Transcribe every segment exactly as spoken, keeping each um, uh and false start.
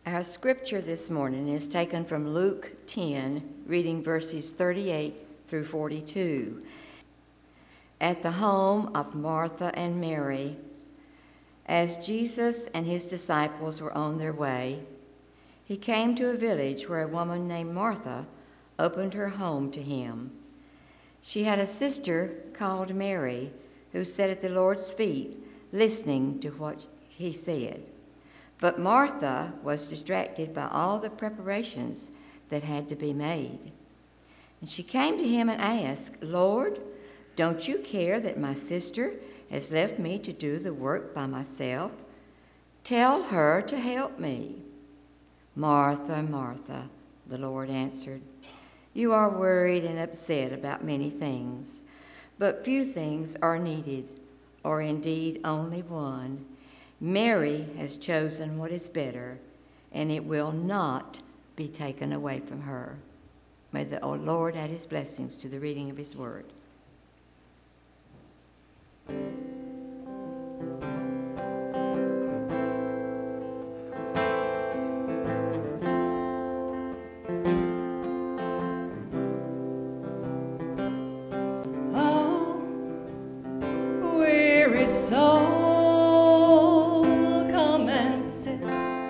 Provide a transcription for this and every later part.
Our scripture this morning is taken from Luke ten, reading verses thirty-eight through forty-two. At the home of Martha and Mary, as Jesus and his disciples were on their way, he came to a village where a woman named Martha opened her home to him. She had a sister called Mary who sat at the Lord's feet, listening to what he said. But Martha was distracted by all the preparations that had to be made. And she came to him and asked, "Lord, don't you care that my sister has left me to do the work by myself? Tell her to help me." "Martha, Martha," the Lord answered, "you are worried and upset about many things, but few things are needed, or indeed only one. Mary has chosen what is better, and it will not be taken away from her." May the Lord add his blessings to the reading of his word. Oh, weary soul, come and sit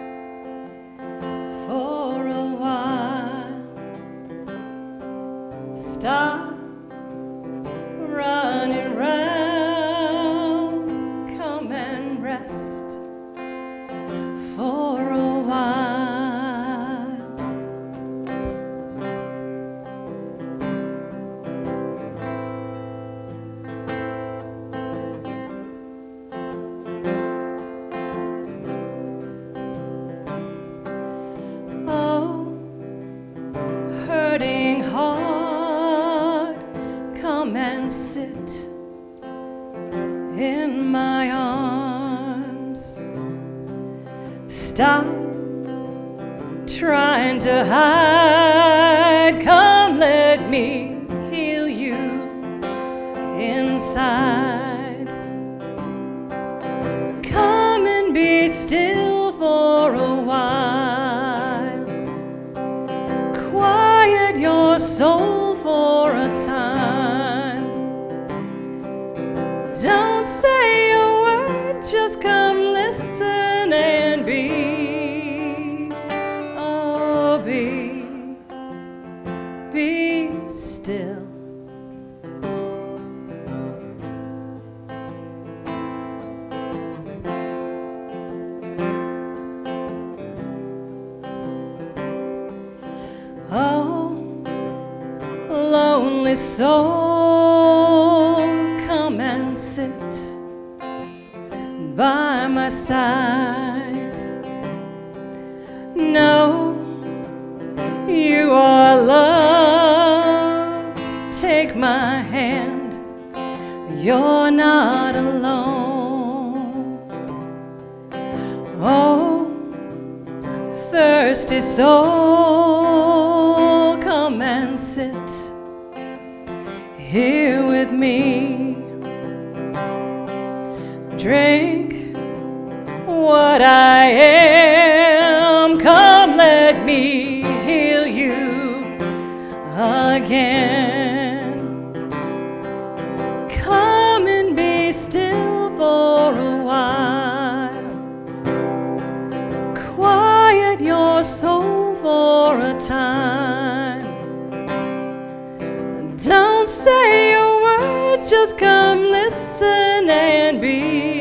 for a while. Stop running round, come and rest for a while. Oh, hurting heart, come and sit in my arms. Stop trying to hide, come let me heal you inside. Come and be still for a while. Quiet your soul for a time. Don't say a word, just come listen and be, oh, be, be still. Oh, lonely soul, come and sit by my side. No, you are loved. Take my hand, you're not alone. Oh, thirsty soul, come and sit here with me. Drink what I am, come let me heal you again. Come and be still for a while. Quiet your soul for a time. Don't say a word, just come listen and be.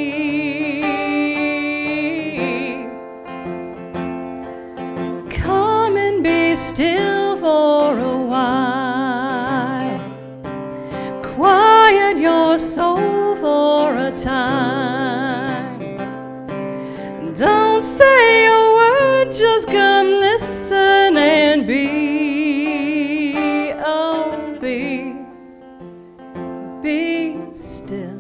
Come and be still for a while. Quiet your soul for a time. Don't say a word, just come listen and be. Oh, be, be still.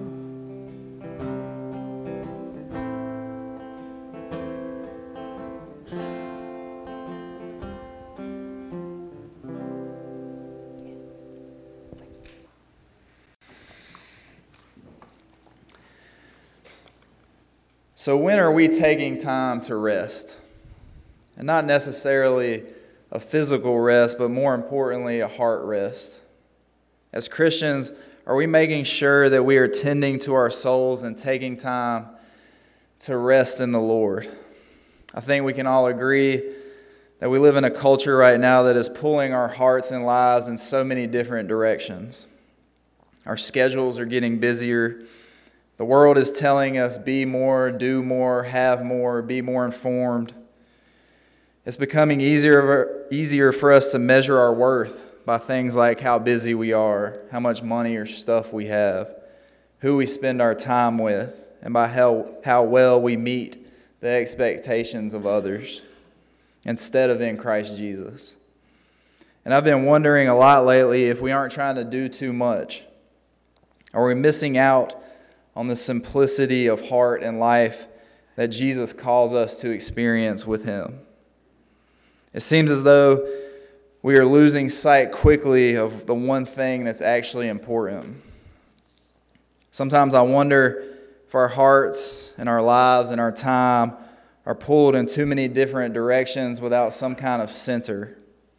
So when are we taking time to rest? and not necessarily a physical rest, but more importantly, a heart rest. As Christians, are we making sure that we are tending to our souls and taking time to rest in the Lord? I think we can all agree that we live in a culture right now that is pulling our hearts and lives in so many different directions. Our schedules are getting busier. The world is telling us be more, do more, have more, be more informed. It's becoming easier, easier for us to measure our worth by things like how busy we are, how much money or stuff we have, who we spend our time with, and by how, how well we meet the expectations of others instead of in Christ Jesus. And I've been wondering a lot lately if we aren't trying to do too much. Are we missing out on the simplicity of heart and life that Jesus calls us to experience with Him? It seems as though we are losing sight quickly of the one thing that's actually important. Sometimes I wonder if our hearts and our lives and our time are pulled in too many different directions without some kind of center.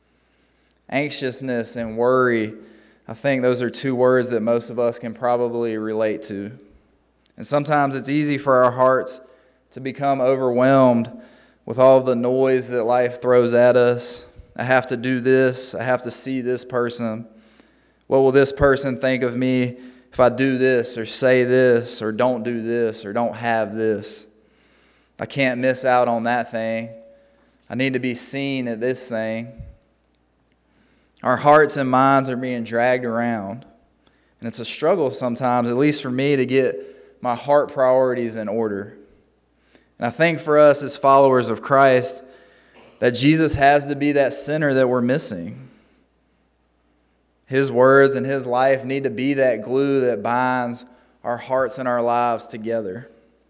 Anxiousness and worry, I think those are two words that most of us can probably relate to. And sometimes it's easy for our hearts to become overwhelmed with all the noise that life throws at us. I have to do this. I have to see this person. What will this person think of me if I do this or say this or don't do this or don't have this? I can't miss out on that thing. I need to be seen at this thing. Our hearts and minds are being dragged around. And it's a struggle sometimes, at least for me, to get my heart priorities in order. And I think for us as followers of Christ, that Jesus has to be that center that we're missing. His words and His life need to be that glue that binds our hearts and our lives together.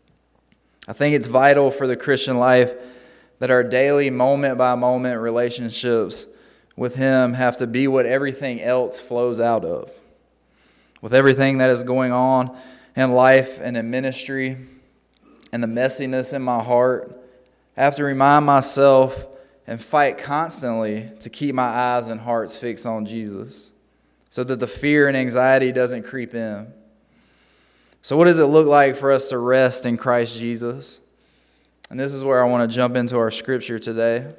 I think it's vital for the Christian life that our daily moment-by-moment relationships with Him have to be what everything else flows out of. With everything that is going on in life and in ministry and the messiness in my heart, I have to remind myself and fight constantly to keep my eyes and hearts fixed on Jesus so that the fear and anxiety doesn't creep in. So what does it look like for us to rest in Christ Jesus? And this is where I want to jump into our scripture today.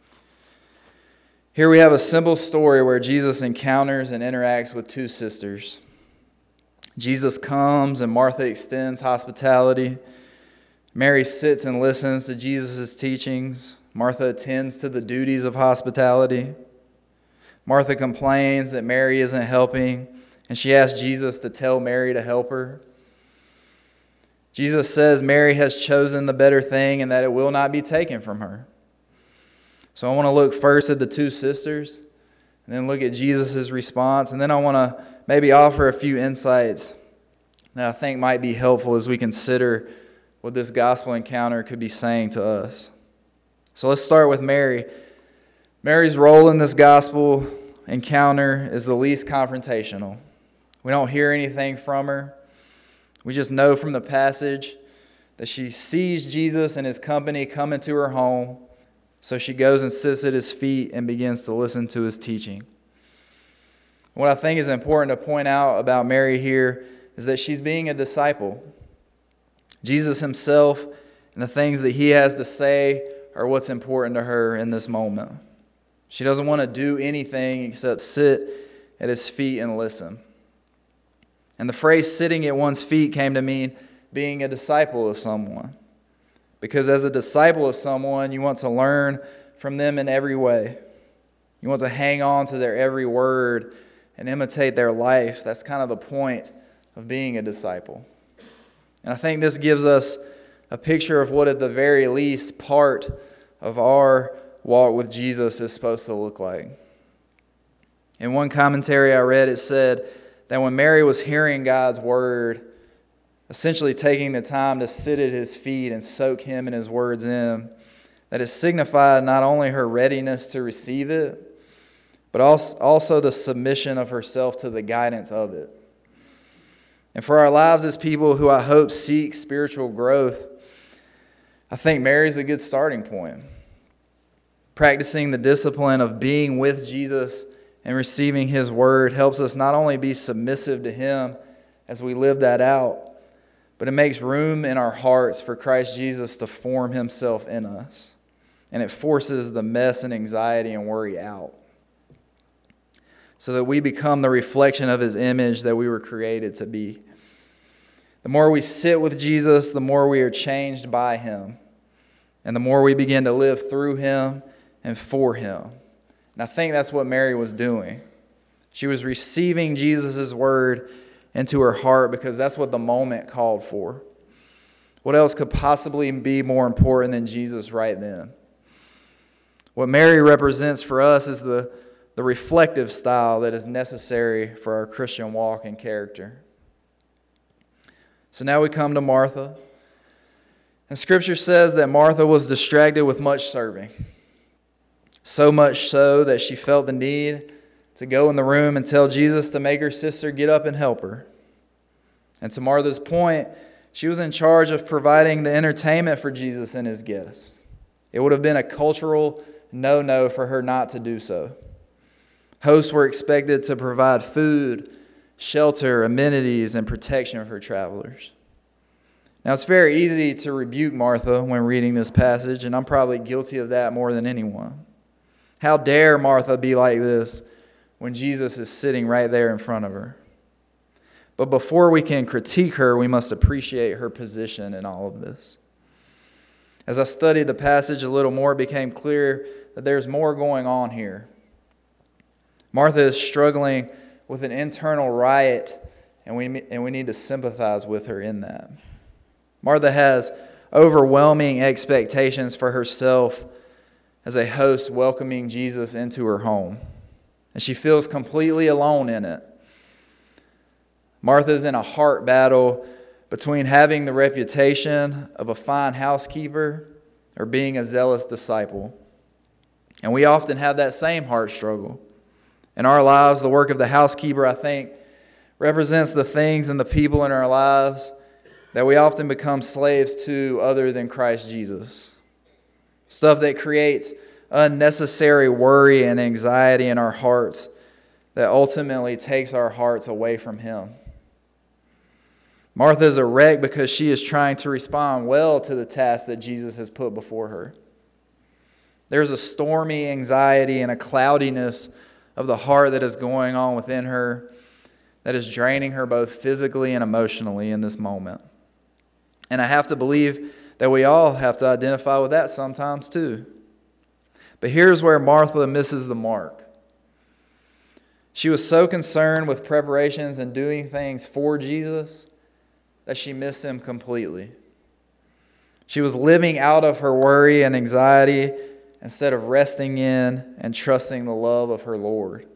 Here we have a simple story where Jesus encounters and interacts with two sisters. Jesus comes and Martha extends hospitality. Mary sits and listens to Jesus' teachings. Martha attends to the duties of hospitality. Martha complains that Mary isn't helping, and she asks Jesus to tell Mary to help her. Jesus says Mary has chosen the better thing and that it will not be taken from her. So I want to look first at the two sisters and then look at Jesus' response. And then I want to maybe offer a few insights that I think might be helpful as we consider what this gospel encounter could be saying to us. So let's start with Mary. Mary's role in this gospel encounter is the least confrontational. We don't hear anything from her. We just know from the passage that she sees Jesus and His company come into her home, so she goes and sits at His feet and begins to listen to His teaching. What I think is important to point out about Mary here is that she's being a disciple. Jesus Himself and the things that He has to say are what's important to her in this moment. She doesn't want to do anything except sit at His feet and listen. And the phrase sitting at one's feet came to mean being a disciple of someone. Because as a disciple of someone, you want to learn from them in every way. You want to hang on to their every word and imitate their life. That's kind of the point of being a disciple. And I think this gives us a picture of what at the very least part of our walk with Jesus is supposed to look like. In one commentary I read, it said that when Mary was hearing God's word, essentially taking the time to sit at His feet and soak Him and His words in, that it signified not only her readiness to receive it, but also the submission of herself to the guidance of it. And for our lives as people who I hope seek spiritual growth, I think Mary's a good starting point. Practicing the discipline of being with Jesus and receiving his word helps us not only be submissive to him as we live that out, but it makes room in our hearts for Christ Jesus to form himself in us. And it forces the mess and anxiety and worry out, so that we become the reflection of his image that we were created to be. The more we sit with Jesus, the more we are changed by him, and the more we begin to live through him and for him. And I think that's what Mary was doing. She was receiving Jesus' word into her heart because that's what the moment called for. What else could possibly be more important than Jesus right then? What Mary represents for us is the, the reflective style that is necessary for our Christian walk and character. So now we come to Martha. And Scripture says that Martha was distracted with much serving. So much so that she felt the need to go in the room and tell Jesus to make her sister get up and help her. And to Martha's point, she was in charge of providing the entertainment for Jesus and his guests. It would have been a cultural no-no for her not to do so. Hosts were expected to provide food, shelter, amenities, and protection for travelers. Now, it's very easy to rebuke Martha when reading this passage, and I'm probably guilty of that more than anyone. How dare Martha be like this when Jesus is sitting right there in front of her? But before we can critique her, we must appreciate her position in all of this. As I studied the passage a little more, it became clear that there's more going on here. Martha is struggling with an internal riot, and we, and we need to sympathize with her in that. Martha has overwhelming expectations for herself as a host welcoming Jesus into her home, and she feels completely alone in it. Martha's in a heart battle between having the reputation of a fine housekeeper or being a zealous disciple. And we often have that same heart struggle. In our lives, the work of the housekeeper, I think, represents the things and the people in our lives that we often become slaves to other than Christ Jesus. Stuff that creates unnecessary worry and anxiety in our hearts that ultimately takes our hearts away from him. Martha is a wreck because she is trying to respond well to the task that Jesus has put before her. There's a stormy anxiety and a cloudiness of the heart that is going on within her that is draining her both physically and emotionally in this moment. And I have to believe that we all have to identify with that sometimes too. But here's where Martha misses the mark. She was so concerned with preparations and doing things for Jesus that she missed him completely. She was living out of her worry and anxiety instead of resting in and trusting the love of her Lord.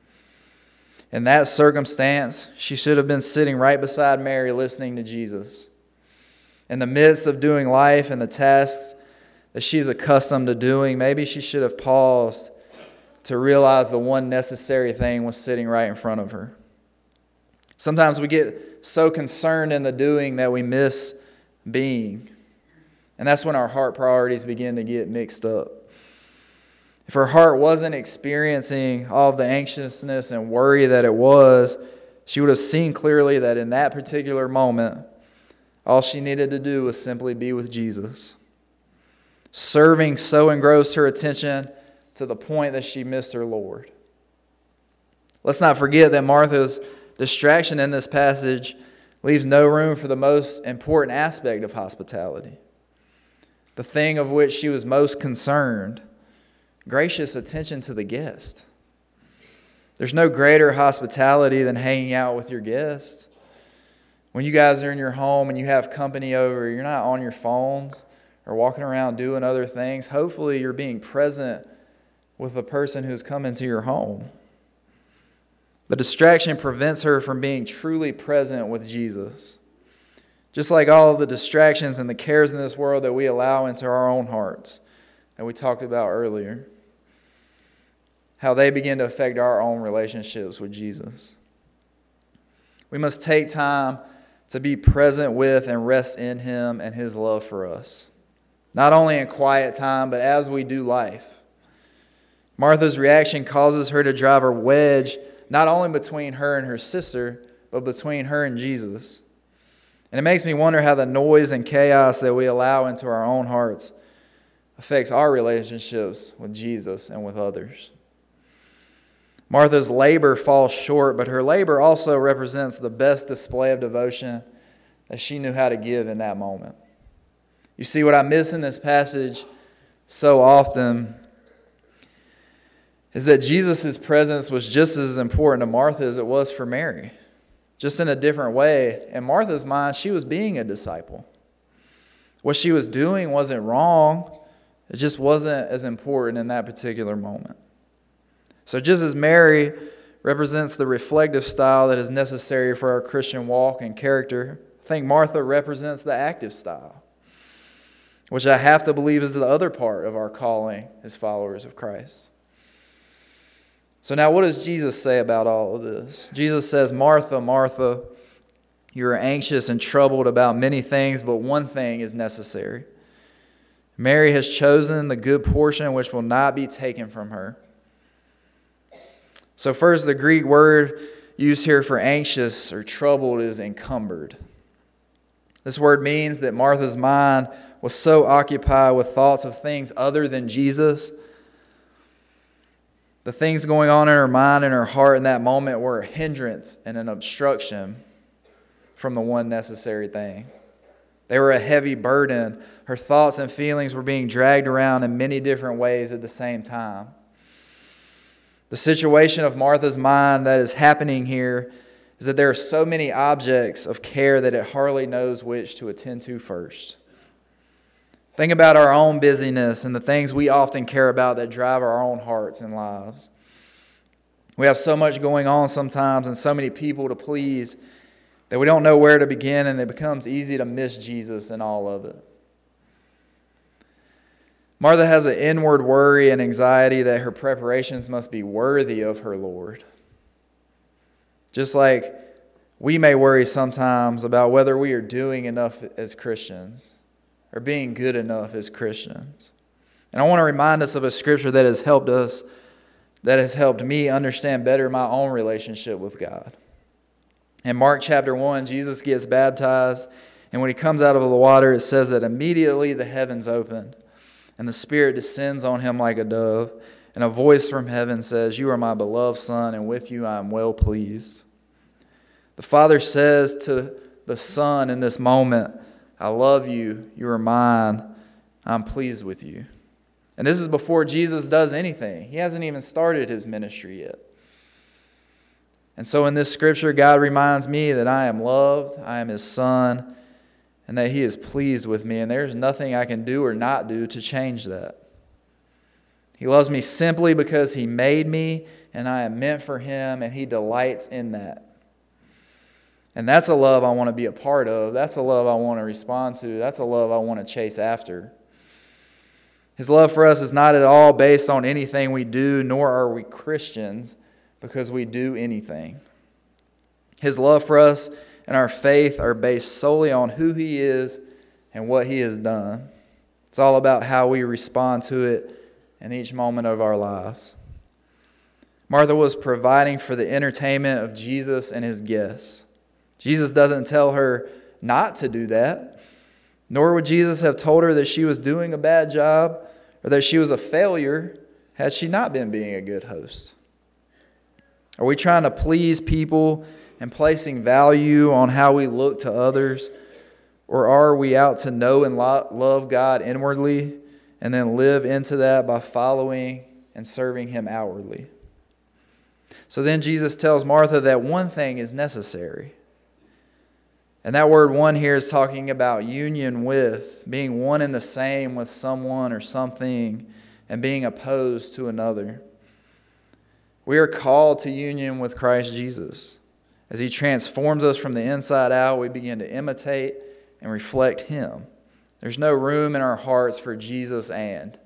In that circumstance, she should have been sitting right beside Mary listening to Jesus. In the midst of doing life and the tasks that she's accustomed to doing, maybe she should have paused to realize the one necessary thing was sitting right in front of her. Sometimes we get so concerned in the doing that we miss being. And that's when our heart priorities begin to get mixed up. If her heart wasn't experiencing all of the anxiousness and worry that it was, she would have seen clearly that in that particular moment, all she needed to do was simply be with Jesus. Serving so engrossed her attention to the point that she missed her Lord. Let's not forget that Martha's distraction in this passage leaves no room for the most important aspect of hospitality. The thing of which she was most concerned, gracious attention to the guest. There's no greater hospitality than hanging out with your guest. When you guys are in your home and you have company over, you're not on your phones or walking around doing other things. Hopefully you're being present with the person who's come into your home. The distraction prevents her from being truly present with Jesus. Just like all of the distractions and the cares in this world that we allow into our own hearts that we talked about earlier. How they begin to affect our own relationships with Jesus. We must take time to be present with and rest in him and his love for us. Not only in quiet time, but as we do life. Martha's reaction causes her to drive a wedge not only between her and her sister, but between her and Jesus. And it makes me wonder how the noise and chaos that we allow into our own hearts affects our relationships with Jesus and with others. Martha's labor falls short, but her labor also represents the best display of devotion that she knew how to give in that moment. You see, what I miss in this passage so often is that Jesus' presence was just as important to Martha as it was for Mary, just in a different way. In Martha's mind, she was being a disciple. What she was doing wasn't wrong. It just wasn't as important in that particular moment. So just as Mary represents the reflective style that is necessary for our Christian walk and character, I think Martha represents the active style, which I have to believe is the other part of our calling as followers of Christ. So now what does Jesus say about all of this? Jesus says, Martha, Martha, you are anxious and troubled about many things, but one thing is necessary. Mary has chosen the good portion which will not be taken from her. So first, the Greek word used here for anxious or troubled is encumbered. This word means that Martha's mind was so occupied with thoughts of things other than Jesus. The things going on in her mind and her heart in that moment were a hindrance and an obstruction from the one necessary thing. They were a heavy burden. Her thoughts and feelings were being dragged around in many different ways at the same time. The situation of Martha's mind that is happening here is that there are so many objects of care that it hardly knows which to attend to first. Think about our own busyness and the things we often care about that drive our own hearts and lives. We have so much going on sometimes and so many people to please that we don't know where to begin, and it becomes easy to miss Jesus in all of it. Martha has an inward worry and anxiety that her preparations must be worthy of her Lord. Just like we may worry sometimes about whether we are doing enough as Christians or being good enough as Christians. And I want to remind us of a scripture that has helped us, that has helped me understand better my own relationship with God. In Mark chapter one, Jesus gets baptized, and when he comes out of the water, it says that immediately the heavens opened, and the Spirit descends on him like a dove, and a voice from heaven says, "You are my beloved Son, and with you I am well pleased." The Father says to the Son in this moment, "I love you, you are mine, I'm pleased with you." And this is before Jesus does anything. He hasn't even started his ministry yet. And so in this scripture, God reminds me that I am loved, I am his son, and that he is pleased with me, and there's nothing I can do or not do to change that. He loves me simply because he made me, and I am meant for him, and he delights in that. And that's a love I want to be a part of. That's a love I want to respond to. That's a love I want to chase after. His love for us is not at all based on anything we do, nor are we Christians because we do anything. His love for us and our faith are based solely on who he is and what he has done. It's all about how we respond to it in each moment of our lives. Martha was providing for the entertainment of Jesus and his guests. Jesus doesn't tell her not to do that, nor would Jesus have told her that she was doing a bad job or that she was a failure had she not been being a good host. Are we trying to please people and placing value on how we look to others, or are we out to know and love God inwardly and then live into that by following and serving him outwardly? So then Jesus tells Martha that one thing is necessary. And that word one here is talking about union with, being one and the same with someone or something, and being opposed to another. We are called to union with Christ Jesus. As he transforms us from the inside out, we begin to imitate and reflect him. There's no room in our hearts for Jesus and.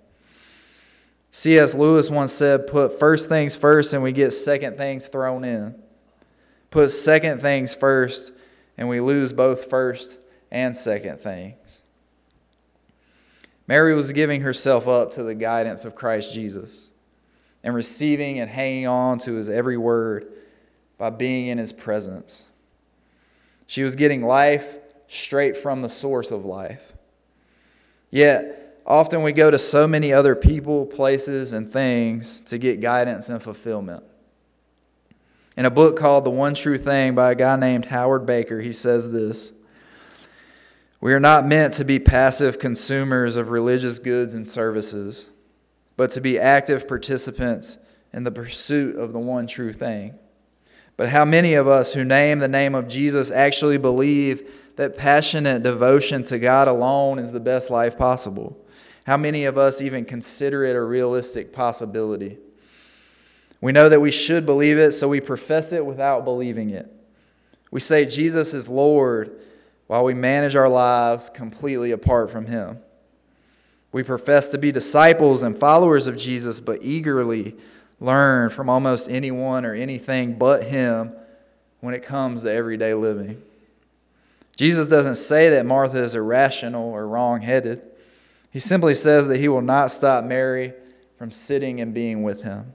C S Lewis once said, put first things first and we get second things thrown in. Put second things first and we lose both first and second things. Mary was giving herself up to the guidance of Christ Jesus. and receiving and hanging on to his every word by being in his presence. She was getting life straight from the source of life. Yet, often we go to so many other people, places, and things to get guidance and fulfillment. In a book called The One True Thing by a guy named Howard Baker, he says this: "We are not meant to be passive consumers of religious goods and services, but to be active participants in the pursuit of the one true thing. But how many of us who name the name of Jesus actually believe that passionate devotion to God alone is the best life possible? How many of us even consider it a realistic possibility? We know that we should believe it, so we profess it without believing it. We say Jesus is Lord while we manage our lives completely apart from him. We profess to be disciples and followers of Jesus, but eagerly learn from almost anyone or anything but him when it comes to everyday living." Jesus doesn't say that Martha is irrational or wrong-headed. He simply says that he will not stop Mary from sitting and being with him.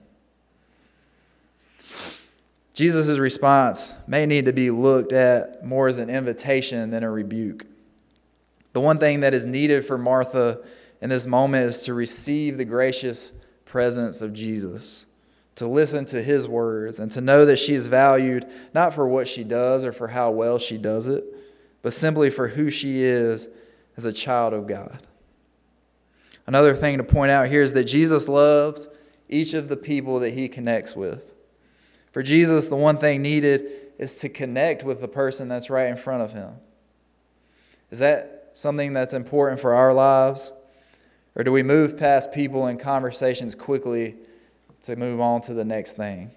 Jesus' response may need to be looked at more as an invitation than a rebuke. The one thing that is needed for Martha in this moment is to receive the gracious presence of Jesus, to listen to his words, and to know that she is valued not for what she does or for how well she does it, but simply for who she is as a child of God. Another thing to point out here is that Jesus loves each of the people that he connects with. For Jesus, the one thing needed is to connect with the person that's right in front of him. Is that something that's important for our lives? Or do we move past people and conversations quickly to move on to the next thing?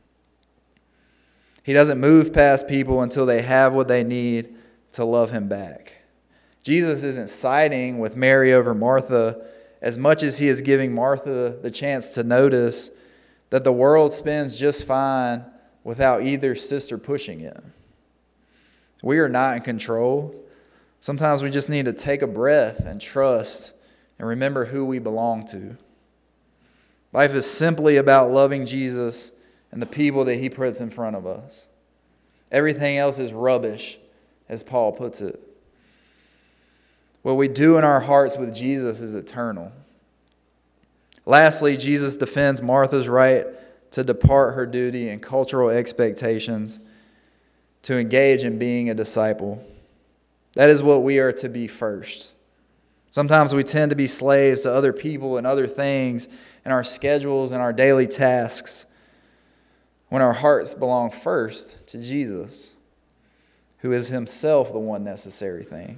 He doesn't move past people until they have what they need to love him back. Jesus isn't siding with Mary over Martha as much as he is giving Martha the chance to notice that the world spins just fine without either sister pushing it. We are not in control. Sometimes we just need to take a breath and trust and remember who we belong to. Life is simply about loving Jesus and the people that he puts in front of us. Everything else is rubbish, as Paul puts it. What we do in our hearts with Jesus is eternal. Lastly, Jesus defends Martha's right to depart her duty and cultural expectations to engage in being a disciple. That is what we are to be first. Sometimes we tend to be slaves to other people and other things and our schedules and our daily tasks when our hearts belong first to Jesus, who is himself the one necessary thing.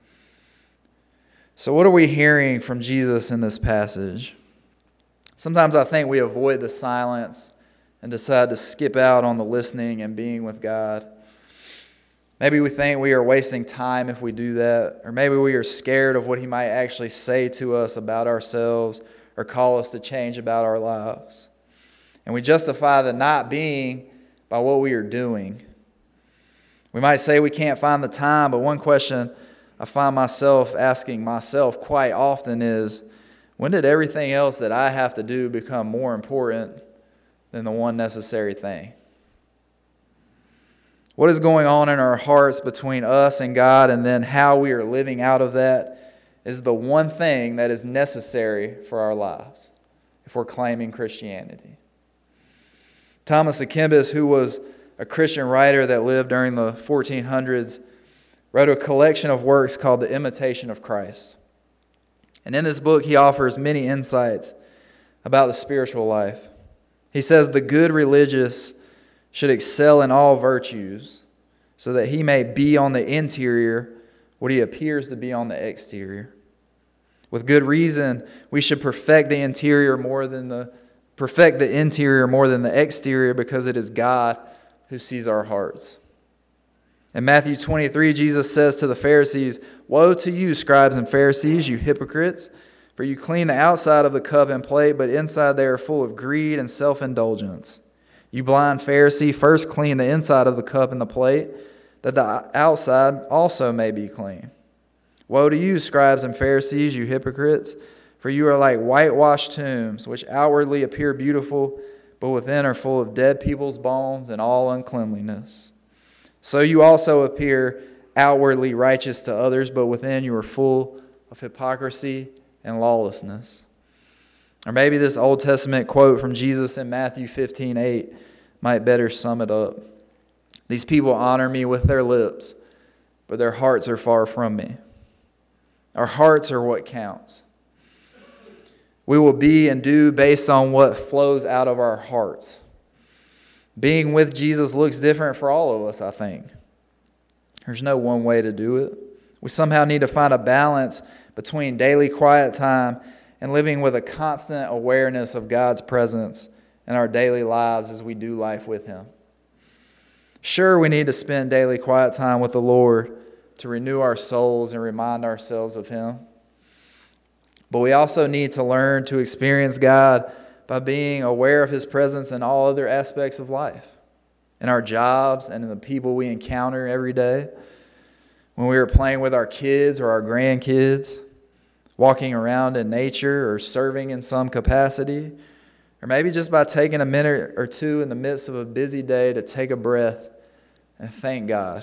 So what are we hearing from Jesus in this passage? Sometimes I think we avoid the silence and decide to skip out on the listening and being with God. Maybe we think we are wasting time if we do that, or maybe we are scared of what he might actually say to us about ourselves or call us to change about our lives. And we justify the not being by what we are doing. We might say we can't find the time, but one question I find myself asking myself quite often is, when did everything else that I have to do become more important than the one necessary thing? What is going on in our hearts between us and God, and then how we are living out of that is the one thing that is necessary for our lives if we're claiming Christianity. Thomas à Kempis, who was a Christian writer that lived during the fourteen hundreds, wrote a collection of works called The Imitation of Christ. And in this book, he offers many insights about the spiritual life. He says the good religious should excel in all virtues so that he may be on the interior what he appears to be on the exterior. With good reason, we should perfect the interior more than the perfect the interior more than the exterior, because it is God who sees our hearts. In Matthew twenty-three, Jesus says to the Pharisees, "Woe to you, scribes and Pharisees, you hypocrites, for you clean the outside of the cup and plate, but inside they are full of greed and self-indulgence. You blind Pharisee, first clean the inside of the cup and the plate, that the outside also may be clean. Woe to you, scribes and Pharisees, you hypocrites, For you are like whitewashed tombs, which outwardly appear beautiful, but within are full of dead people's bones and all uncleanliness. So you also appear outwardly righteous to others, but within you are full of hypocrisy and lawlessness. Or maybe this Old Testament quote from Jesus in Matthew fifteen eight might better sum it up. These people honor me with their lips, but their hearts are far from me. Our hearts are what counts. We will be and do based on what flows out of our hearts. Being with Jesus looks different for all of us, I think. There's no one way to do it. We somehow need to find a balance between daily quiet time and living with a constant awareness of God's presence in our daily lives as we do life with Him. Sure, we need to spend daily quiet time with the Lord to renew our souls and remind ourselves of Him. But we also need to learn to experience God by being aware of His presence in all other aspects of life, in our jobs and in the people we encounter every day. When we are playing with our kids or our grandkids, walking around in nature or serving in some capacity, or maybe just by taking a minute or two in the midst of a busy day to take a breath and thank God.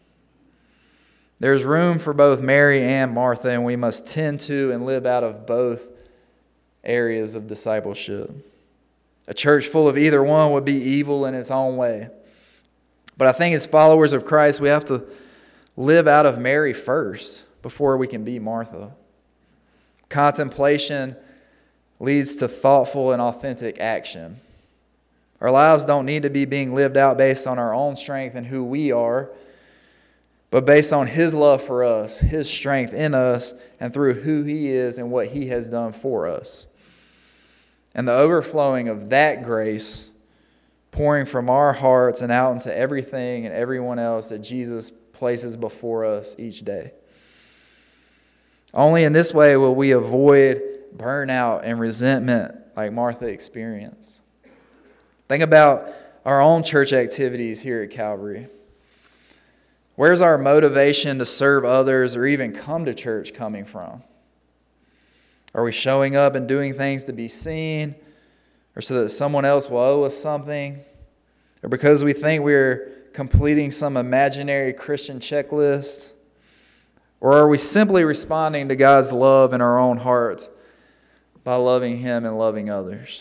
There's room for both Mary and Martha, and we must tend to and live out of both areas of discipleship. A church full of either one would be evil in its own way. But I think as followers of Christ, we have to live out of Mary first before we can be Martha. Contemplation leads to thoughtful and authentic action. Our lives don't need to be being lived out based on our own strength and who we are, but based on His love for us, His strength in us, and through who He is and what He has done for us. And the overflowing of that grace pouring from our hearts and out into everything and everyone else that Jesus places before us each day. Only in this way will we avoid burnout and resentment like Martha experienced. Think about our own church activities here at Calvary. Where's our motivation to serve others or even come to church coming from? Are we showing up and doing things to be seen, or so that someone else will owe us something, or because we think we're completing some imaginary Christian checklist? Or are we simply responding to God's love in our own hearts by loving Him and loving others?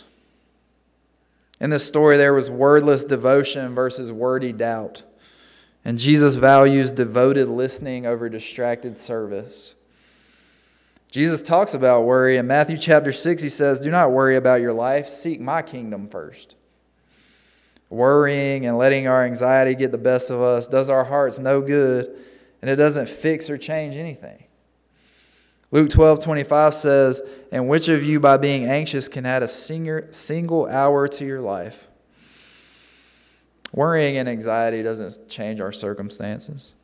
In this story, there was wordless devotion versus wordy doubt. And Jesus values devoted listening over distracted service. Jesus talks about worry. In Matthew chapter six, He says, "Do not worry about your life. Seek my kingdom first." Worrying and letting our anxiety get the best of us does our hearts no good, and it doesn't fix or change anything. Luke twelve twenty-five says, "And which of you by being anxious can add a single hour to your life?" Worrying and anxiety doesn't change our circumstances.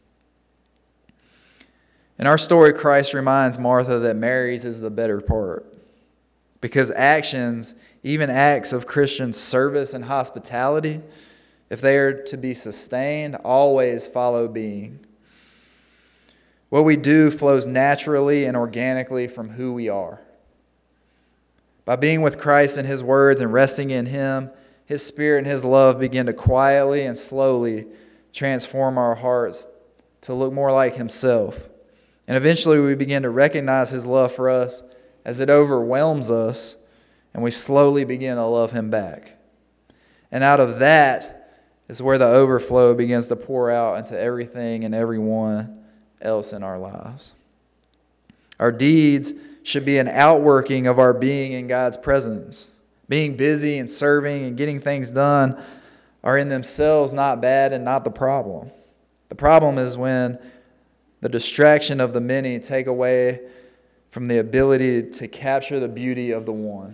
In our story, Christ reminds Martha that Mary's is the better part. Because actions, even acts of Christian service and hospitality, if they are to be sustained, always follow being. What we do flows naturally and organically from who we are. By being with Christ and His words and resting in Him, His Spirit and His love begin to quietly and slowly transform our hearts to look more like Himself. And eventually we begin to recognize His love for us as it overwhelms us, and we slowly begin to love Him back. And out of that is where the overflow begins to pour out into everything and everyone else in our lives. Our deeds should be an outworking of our being in God's presence. Being busy and serving and getting things done are in themselves not bad and not the problem. The problem is when the distraction of the many take away from the ability to capture the beauty of the one.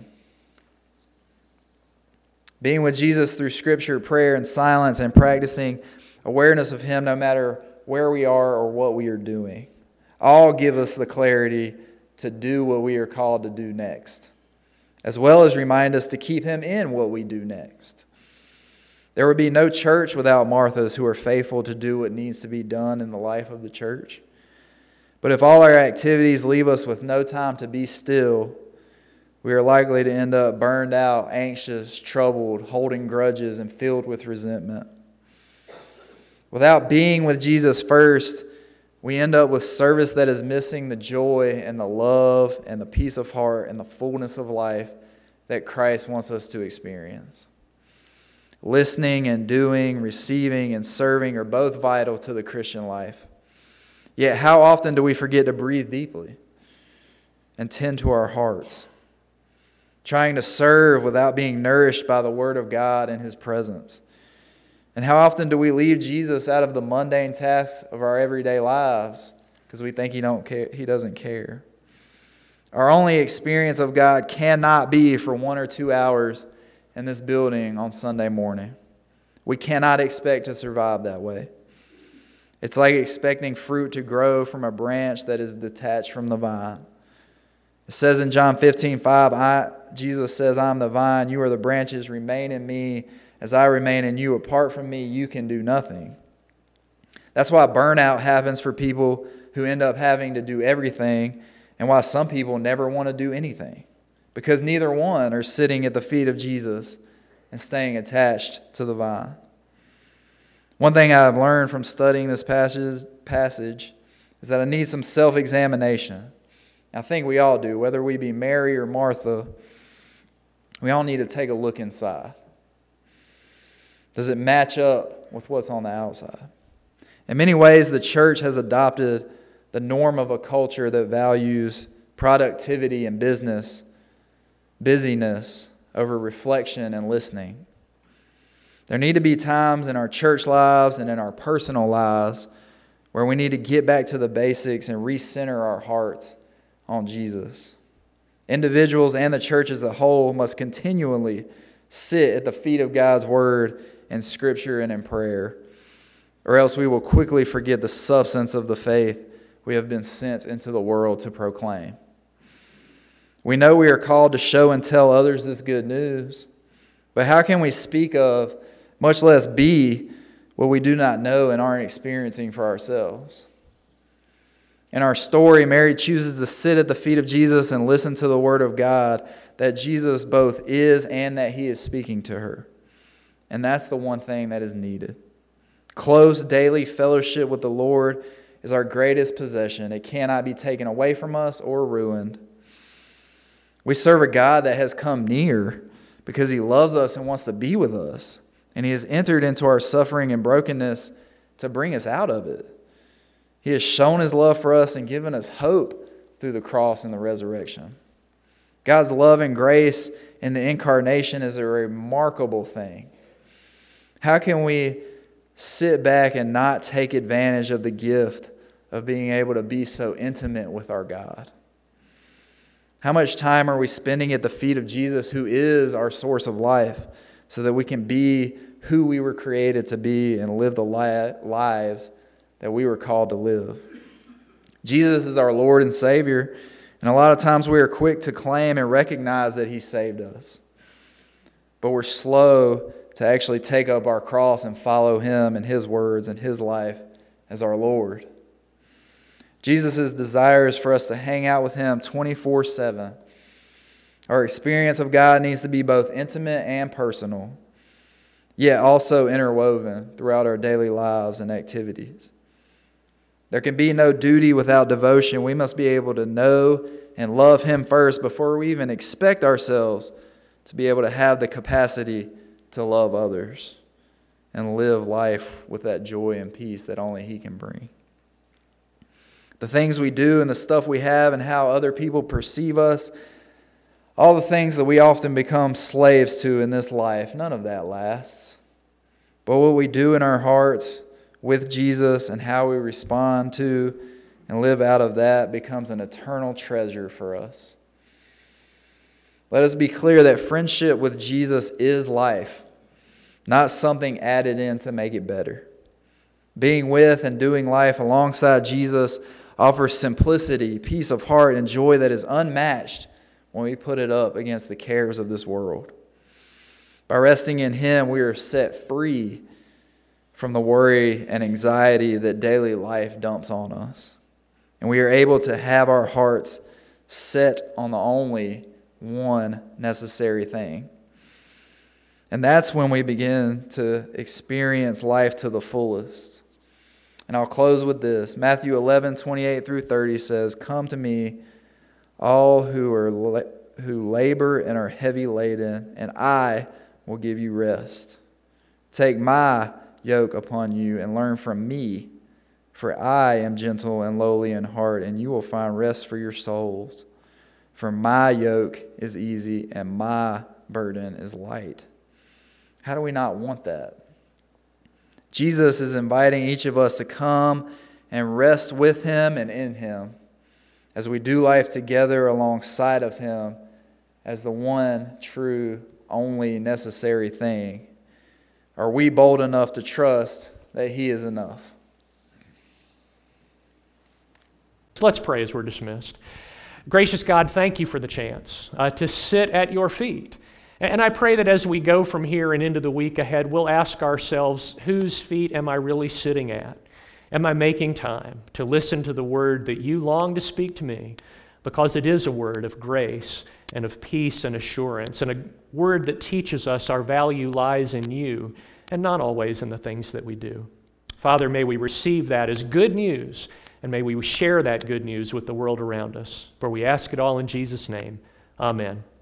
Being with Jesus through Scripture, prayer, and silence, and practicing awareness of Him no matter where we are or what we are doing, all give us the clarity to do what we are called to do next, as well as remind us to keep Him in what we do next. There would be no church without Marthas who are faithful to do what needs to be done in the life of the church. But if all our activities leave us with no time to be still, we are likely to end up burned out, anxious, troubled, holding grudges, and filled with resentment. Without being with Jesus first, we end up with service that is missing the joy and the love and the peace of heart and the fullness of life that Christ wants us to experience. Listening and doing, receiving and serving are both vital to the Christian life. Yet how often do we forget to breathe deeply and tend to our hearts, trying to serve without being nourished by the Word of God and His presence? And how often do we leave Jesus out of the mundane tasks of our everyday lives because we think he don't care, he doesn't care? Our only experience of God cannot be for one or two hours in this building on Sunday morning. We cannot expect to survive that way. It's like expecting fruit to grow from a branch that is detached from the vine. It says in John fifteen five, I, Jesus says, I am the vine, you are the branches, remain in me as I remain in you. Apart from me, you can do nothing. That's why burnout happens for people who end up having to do everything, and why some people never want to do anything, because neither one are sitting at the feet of Jesus and staying attached to the vine. One thing I've learned from studying this passage, passage is that I need some self-examination. I think we all do, whether we be Mary or Martha. We all need to take a look inside. Does it match up with what's on the outside? In many ways, the church has adopted the norm of a culture that values productivity and business, busyness over reflection and listening. There need to be times in our church lives and in our personal lives where we need to get back to the basics and recenter our hearts on Jesus. Individuals and the church as a whole must continually sit at the feet of God's Word in Scripture and in prayer, or else we will quickly forget the substance of the faith we have been sent into the world to proclaim. We know we are called to show and tell others this good news, but how can we speak of, much less be, what we do not know and aren't experiencing for ourselves? In our story, Mary chooses to sit at the feet of Jesus and listen to the Word of God, that Jesus both is and that He is speaking to her. And that's the one thing that is needed. Close daily fellowship with the Lord is our greatest possession. It cannot be taken away from us or ruined. We serve a God that has come near because He loves us and wants to be with us. And He has entered into our suffering and brokenness to bring us out of it. He has shown His love for us and given us hope through the cross and the resurrection. God's love and grace in the incarnation is a remarkable thing. How can we sit back and not take advantage of the gift of being able to be so intimate with our God? How much time are we spending at the feet of Jesus, who is our source of life, so that we can be who we were created to be and live the li- lives that we were called to live? Jesus is our Lord and Savior, and a lot of times we are quick to claim and recognize that He saved us. But we're slow to actually take up our cross and follow Him and His words and His life as our Lord. Jesus' desire is for us to hang out with Him twenty-four seven. Our experience of God needs to be both intimate and personal, yet also interwoven throughout our daily lives and activities. There can be no duty without devotion. We must be able to know and love Him first before we even expect ourselves to be able to have the capacity to love others and live life with that joy and peace that only He can bring. The things we do and the stuff we have and how other people perceive us, all the things that we often become slaves to in this life, none of that lasts. But what we do in our hearts with Jesus and how we respond to and live out of that becomes an eternal treasure for us. Let us be clear that friendship with Jesus is life, not something added in to make it better. Being with and doing life alongside Jesus offers simplicity, peace of heart, and joy that is unmatched when we put it up against the cares of this world. By resting in Him, we are set free from the worry and anxiety that daily life dumps on us. And we are able to have our hearts set on the only one necessary thing. And that's when we begin to experience life to the fullest. And I'll close with this. Matthew eleven, twenty-eight through thirty says, "Come to me, all who are la- who labor and are heavy laden, and I will give you rest. Take my yoke upon you and learn from me, for I am gentle and lowly in heart, and you will find rest for your souls. For my yoke is easy and my burden is light." How do we not want that? Jesus is inviting each of us to come and rest with him and in him as we do life together alongside of him as the one true, only necessary thing. Are we bold enough to trust that he is enough? So let's pray as we're dismissed. Gracious God, thank you for the chance uh, to sit at your feet. And I pray that as we go from here and into the week ahead, we'll ask ourselves, whose feet am I really sitting at? Am I making time to listen to the word that you long to speak to me? Because it is a word of grace and of peace and assurance, and a word that teaches us our value lies in you and not always in the things that we do. Father, may we receive that as good news, and may we share that good news with the world around us. For we ask it all in Jesus' name. Amen.